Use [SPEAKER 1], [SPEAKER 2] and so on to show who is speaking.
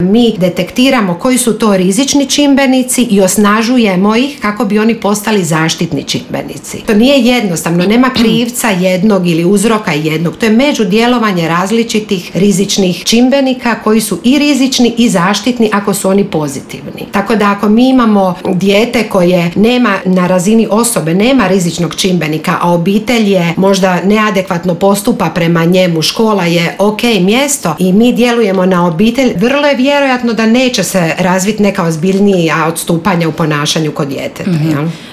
[SPEAKER 1] mi detektiramo koji su to rizični čimbenici i osnažujemo ih kako bi oni postali zaštitni čimbenici. To nije jednostavno, nema krivca jednog ili uzroka jednog. To je međudjelovanje različitih rizičnih čimbenika koji su i rizični i zaštitni ako su oni pozitivni. Tako da ako mi imamo dijete koje nema na razini osobe, nema rizičnog čimbenika, a obitelj je možda neadekvatno postupa prema njemu, škola je ok mjesto i mi djelujemo na obitelj, vrlo je vjerojatno da neće se razviti neka ozbiljnija odstupanja u ponašanju kod djeteta.